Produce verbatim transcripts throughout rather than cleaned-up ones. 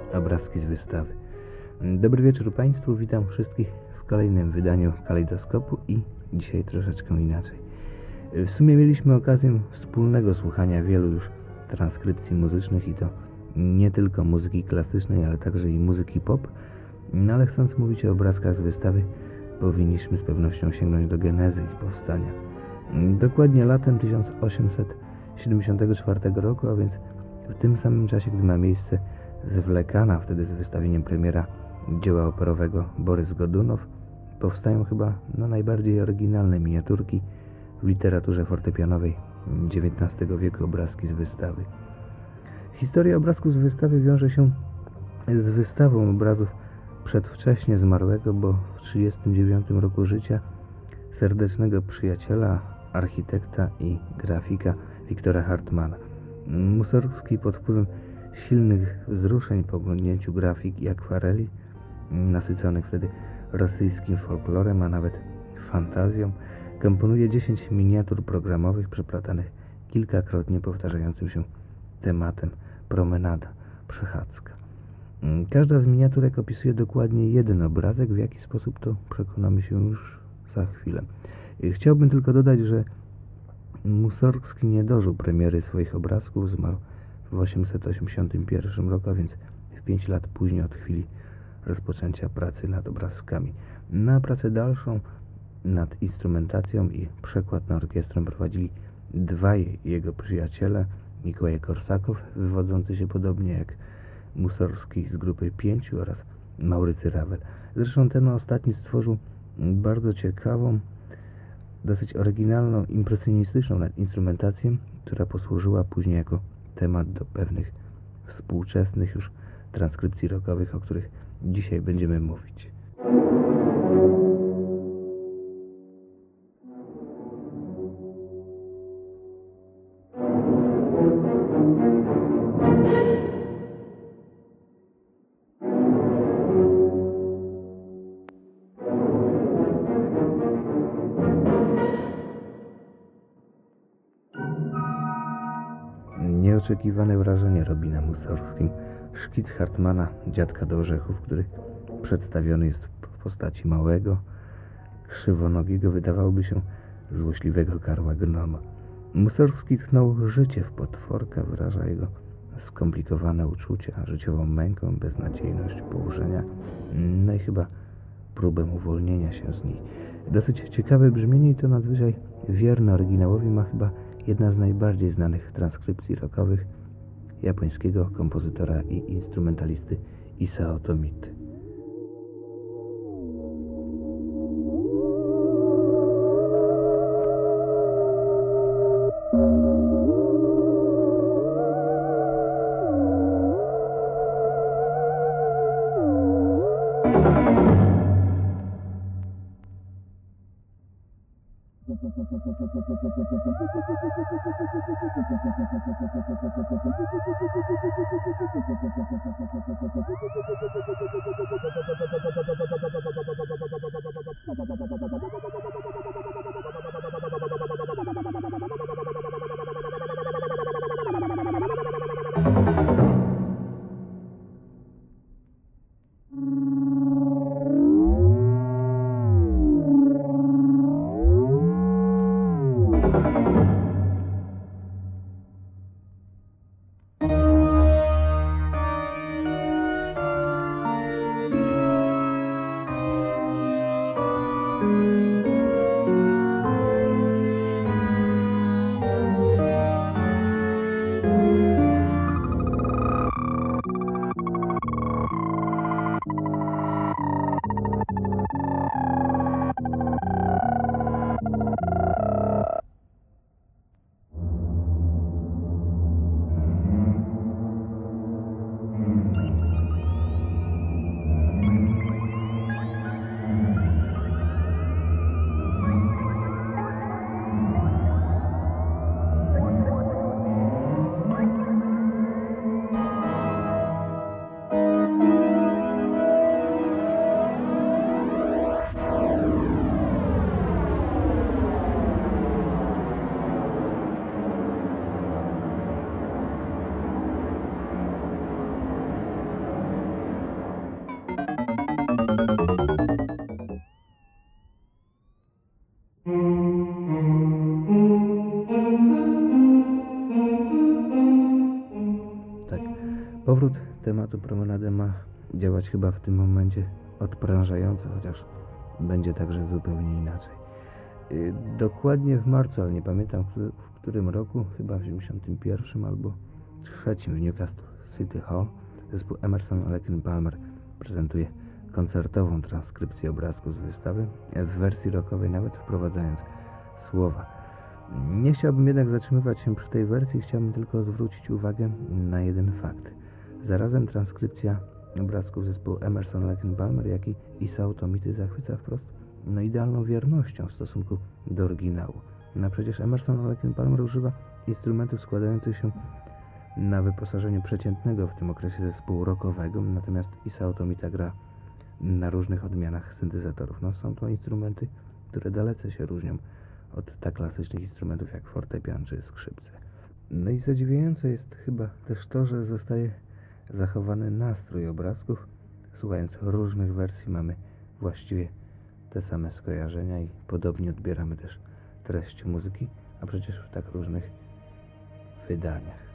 obrazki z wystawy. Dobry wieczór Państwu, witam wszystkich w kolejnym wydaniu Kalejdoskopu i dzisiaj troszeczkę inaczej. W sumie mieliśmy okazję wspólnego słuchania wielu już transkrypcji muzycznych i to nie tylko muzyki klasycznej, ale także i muzyki pop, no ale chcąc mówić o obrazkach z wystawy, powinniśmy z pewnością sięgnąć do genezy ich powstania. Dokładnie latem tysiąc osiemset siedemdziesiątego czwartego roku, a więc w tym samym czasie, gdy ma miejsce zwlekana wtedy z wystawieniem premiera dzieła operowego Borys Godunow, powstają chyba no, najbardziej oryginalne miniaturki w literaturze fortepianowej dziewiętnastego wieku obrazki z wystawy. Historia obrazków z wystawy wiąże się z wystawą obrazów przedwcześnie zmarłego, bo w trzydziestym dziewiątym roku życia serdecznego przyjaciela, architekta i grafika Wiktora Hartmana. Mussorgski pod wpływem silnych wzruszeń po oglądnięciu grafik i akwareli, nasyconych wtedy rosyjskim folklorem, a nawet fantazją, komponuje dziesięć miniatur programowych przeplatanych kilkakrotnie powtarzającym się tematem promenada, przechadzka. Każda z miniaturek opisuje dokładnie jeden obrazek, w jaki sposób to przekonamy się już za chwilę. Chciałbym tylko dodać, że Mussorgski nie dożył premiery swoich obrazków, zmarł w osiemset osiemdziesiątym pierwszym roku, a więc w pięć lat później od chwili rozpoczęcia pracy nad obrazkami. Na pracę dalszą nad instrumentacją i przekład na orkiestrę prowadzili dwaj jego przyjaciele, Mikołaj Korsakow, wywodzący się podobnie jak Mussorgski z grupy pięciu, oraz Maurycy Ravel. Zresztą ten ostatni stworzył bardzo ciekawą, dosyć oryginalną, impresjonistyczną instrumentację, która posłużyła później jako temat do pewnych współczesnych już transkrypcji rockowych, o których dzisiaj będziemy mówić. Nieoczekiwane wrażenie robi na Mussorgskim szkic Hartmana, Dziadka do orzechów, który przedstawiony jest w postaci małego, krzywonogiego, wydawałoby się złośliwego karła gnoma. Mussorgski tchnął życie w potworka, wyraża jego skomplikowane uczucia, życiową mękę, beznadziejność położenia, no i chyba próbę uwolnienia się z niej. Dosyć ciekawe brzmienie i to nadzwyczaj wierne oryginałowi ma chyba jedna z najbardziej znanych transkrypcji rockowych japońskiego kompozytora i instrumentalisty Isao Tomity. tematu promenady ma działać chyba w tym momencie odprężająco, chociaż będzie także zupełnie inaczej. Yy, dokładnie w marcu, ale nie pamiętam w którym roku, chyba w dziewięćdziesiątym pierwszym albo trzecim w Newcastle City Hall, zespół Emerson, Lake and Palmer prezentuje koncertową transkrypcję obrazków z wystawy w wersji rockowej, nawet wprowadzając słowa. Nie chciałbym jednak zatrzymywać się przy tej wersji, chciałbym tylko zwrócić uwagę na jeden fakt. Zarazem transkrypcja obrazków zespołu Emerson, Lake and Palmer, jak i Isao Tomity zachwyca wprost no idealną wiernością w stosunku do oryginału. No przecież Emerson, Lake and Palmer używa instrumentów składających się na wyposażeniu przeciętnego w tym okresie zespołu rockowego, natomiast Isao Tomita gra na różnych odmianach syntezatorów. No są to instrumenty, które dalece się różnią od tak klasycznych instrumentów jak fortepian czy skrzypce. No i zadziwiające jest chyba też to, że zostaje zachowany nastrój obrazków. Słuchając różnych wersji mamy właściwie te same skojarzenia i podobnie odbieramy też treść muzyki, a przecież w tak różnych wydaniach.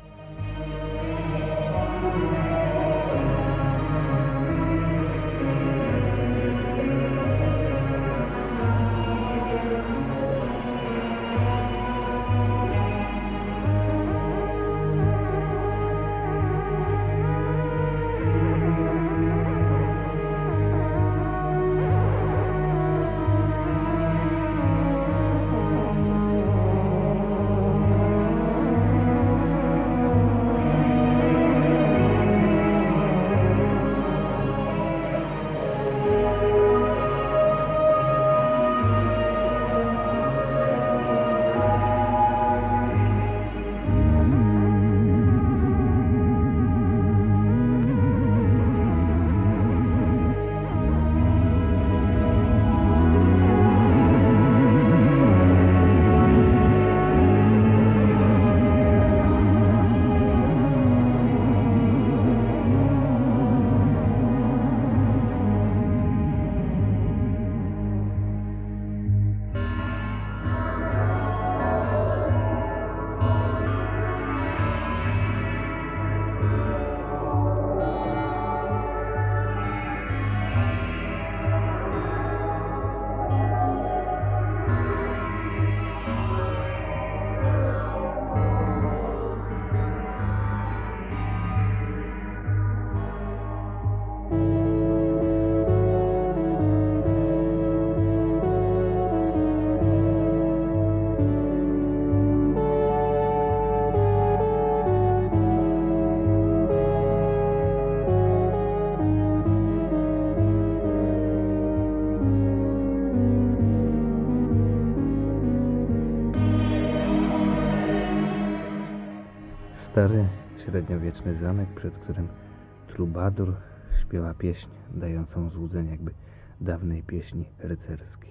Stary, średniowieczny zamek, przed którym trubadur śpiewa pieśń dającą złudzenie jakby dawnej pieśni rycerskiej.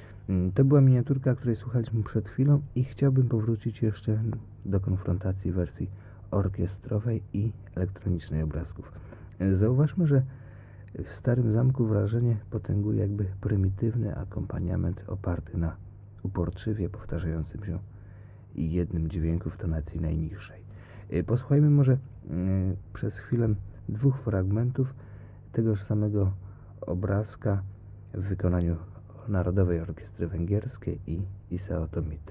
To była miniaturka, której słuchaliśmy przed chwilą i chciałbym powrócić jeszcze do konfrontacji wersji orkiestrowej i elektronicznej obrazków. Zauważmy, że w Starym Zamku wrażenie potęguje jakby prymitywny akompaniament oparty na uporczywie powtarzającym się jednym dźwięku w tonacji najniższej. Posłuchajmy może y, przez chwilę dwóch fragmentów tegoż samego obrazka w wykonaniu Narodowej Orkiestry Węgierskiej i Isao Tomity.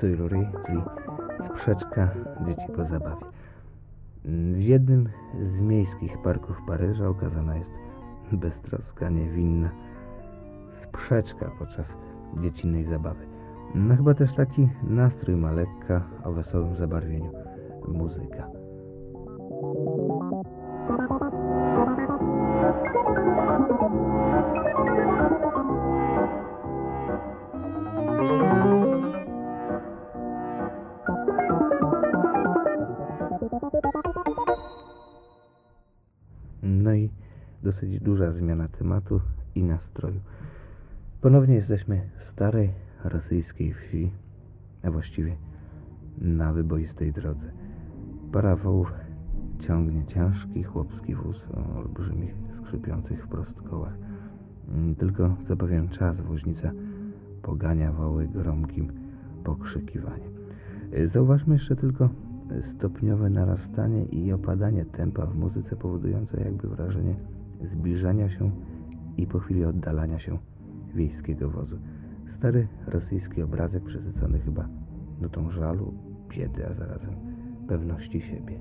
Tuileries, czyli sprzeczka dzieci po zabawie. W jednym z miejskich parków Paryża ukazana jest beztroska, niewinna sprzeczka podczas dziecinnej zabawy. No chyba też taki nastrój ma lekka o wesołym zabarwieniu muzyka. No i dosyć duża zmiana tematu i nastroju. Ponownie jesteśmy w starej rosyjskiej wsi, a właściwie na wyboistej drodze. Para wołów ciągnie ciężki chłopski wóz o olbrzymich, skrzypiących wprost kołach. Tylko co pewien czas woźnica pogania woły gromkim pokrzykiwaniem. Zauważmy jeszcze tylko stopniowe narastanie i opadanie tempa w muzyce, powodujące jakby wrażenie zbliżania się i po chwili oddalania się wiejskiego wozu. Stary rosyjski obrazek przesycony chyba nutą żalu, biedy, a zarazem pewności siebie.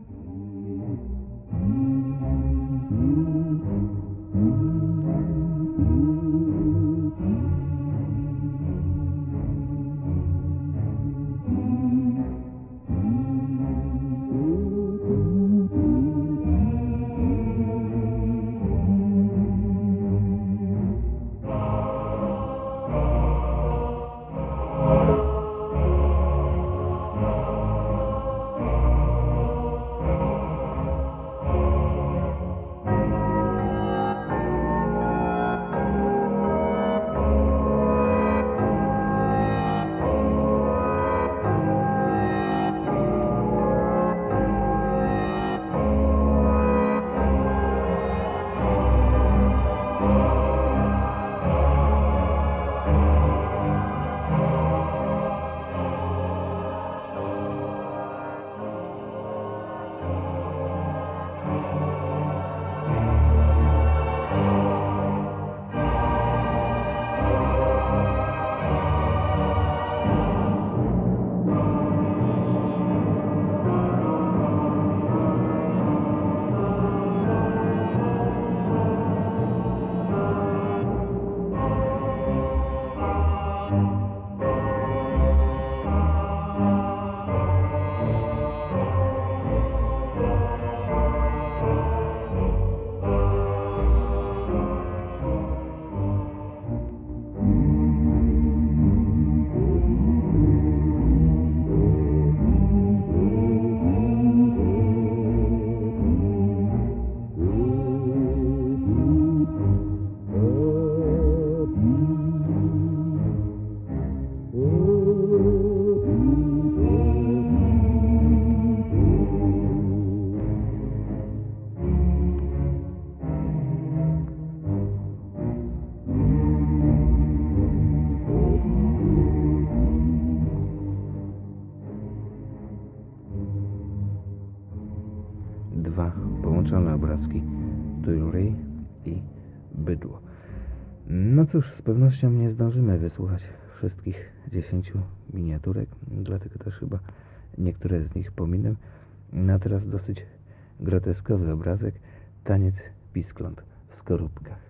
Dwa połączone obrazki, Tuileries i bydło. No cóż, z pewnością nie zdążymy wysłuchać wszystkich dziesięciu miniaturek, dlatego też chyba niektóre z nich pominę. A teraz dosyć groteskowy obrazek, taniec piskląt w skorupkach.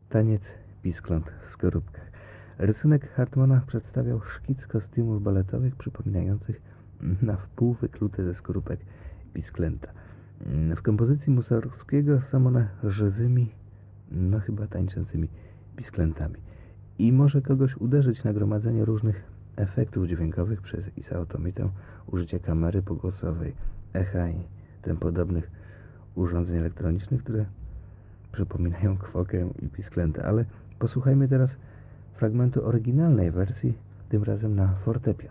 Taniec piskląt w skorupkach. Rysunek Hartmana przedstawiał szkic kostiumów baletowych przypominających na wpół wyklute ze skorupek pisklęta. W kompozycji Mussorgskiego są one żywymi, no chyba tańczącymi pisklętami. I może kogoś uderzyć nagromadzenie różnych efektów dźwiękowych przez Isao Tomitę, użycie kamery pogłosowej, echa i tym podobnych urządzeń elektronicznych, które przypominają kwokę i pisklętę. Ale posłuchajmy teraz fragmentu oryginalnej wersji, tym razem na fortepian.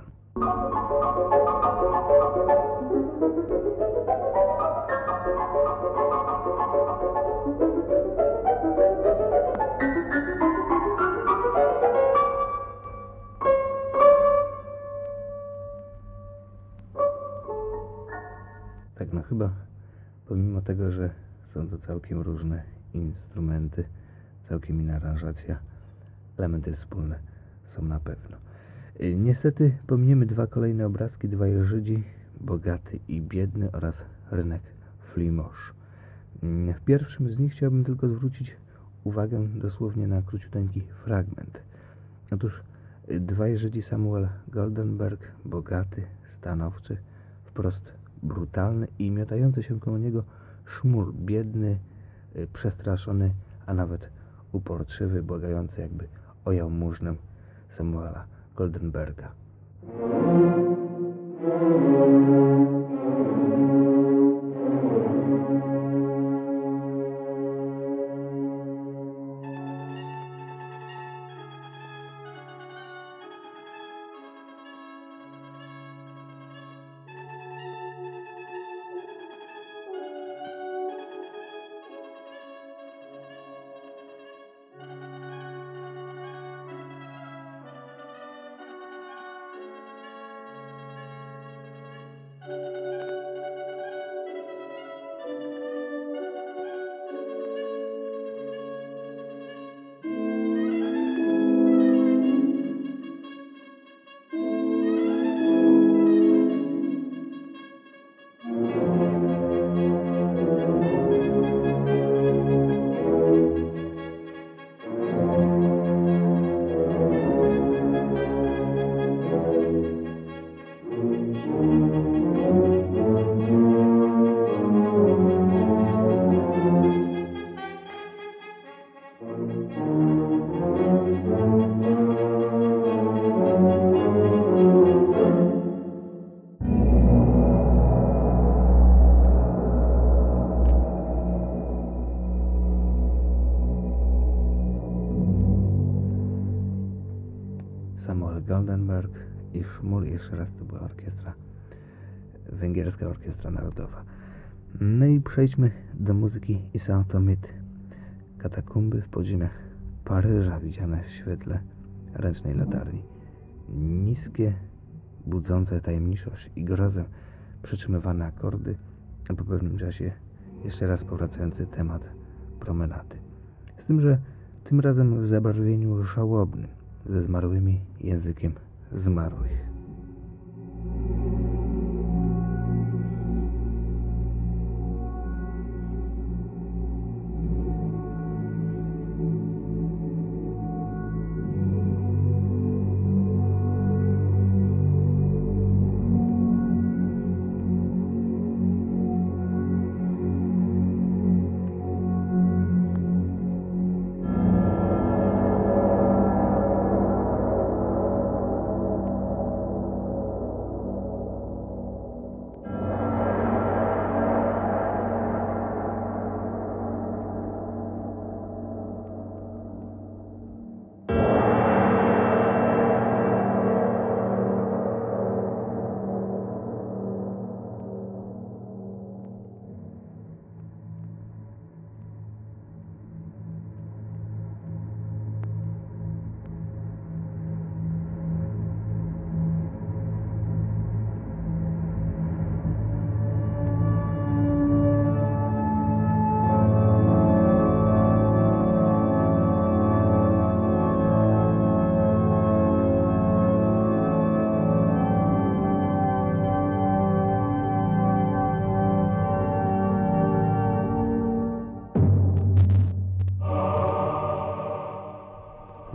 Tak, no chyba pomimo tego, że są to całkiem różne instrumenty, całkiem inna aranżacja, elementy wspólne są na pewno. Niestety pominiemy dwa kolejne obrazki, dwaj Żydzi, bogaty i biedny oraz rynek Flimosz. W pierwszym z nich chciałbym tylko zwrócić uwagę dosłownie na króciuteńki fragment. Otóż dwaj Żydzi, Samuel Goldenberg, bogaty, stanowczy, wprost brutalny i miotający się koło niego Szmul, biedny, przestraszony, a nawet uporczywy, błagający, jakby o jałmużnę Samuela Goldenberga. Samuel Goldenberg i Szmul, jeszcze raz to była orkiestra, węgierska orkiestra narodowa. No i przejdźmy do muzyki Isao Tomity. Katakumby w podziemiach Paryża widziane w świetle ręcznej latarni. Niskie, budzące tajemniczość i grozę przytrzymywane akordy, a po pewnym czasie jeszcze raz powracający temat promenady. Z tym, że tym razem w zabarwieniu żałobnym, ze zmarłymi językiem zmarłych.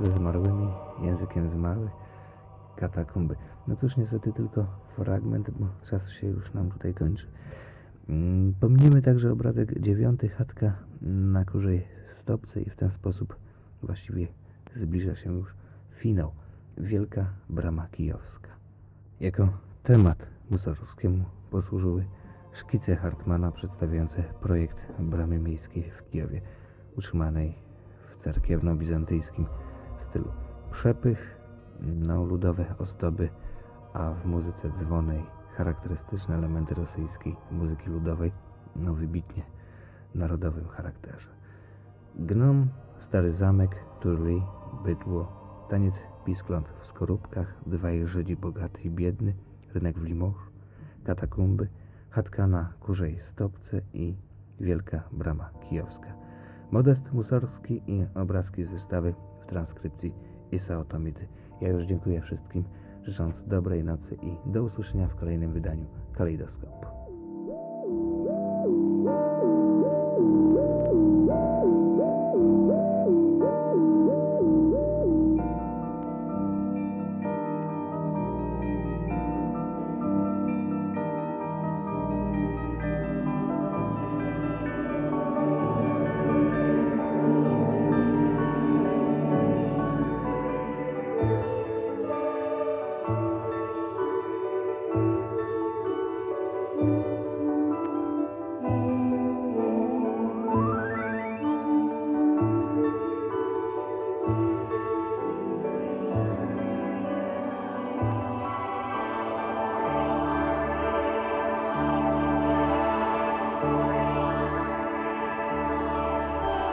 ze zmarłymi, językiem zmarłych, katakumby. No cóż, niestety tylko fragment, bo czas się już nam tutaj kończy. Mm, Pominiemy także obrazek dziewiąty, chatka na kurzej stopce i w ten sposób właściwie zbliża się już finał. Wielka Brama Kijowska. Jako temat Mussorgskiemu posłużyły szkice Hartmana przedstawiające projekt bramy miejskiej w Kijowie, utrzymanej w cerkiewno-bizantyjskim stylu. Przepych, no, ludowe ozdoby, a w muzyce dzwonej charakterystyczne elementy rosyjskiej muzyki ludowej, no wybitnie narodowym charakterze. Gnom, stary zamek, turli, bydło, taniec piskląt w skorupkach, dwaj Żydzi bogaty i biedny, rynek w Limoges, katakumby, chatka na kurzej stopce i wielka brama kijowska. Modest Mussorgski i obrazki z wystawy w transkrypcji Isao Tomity. Ja już dziękuję wszystkim, życząc dobrej nocy i do usłyszenia w kolejnym wydaniu Kalejdoskopu.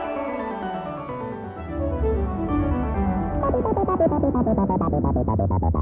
Ba ba ba ba ba ba ba ba ba ba ba ba ba ba ba ba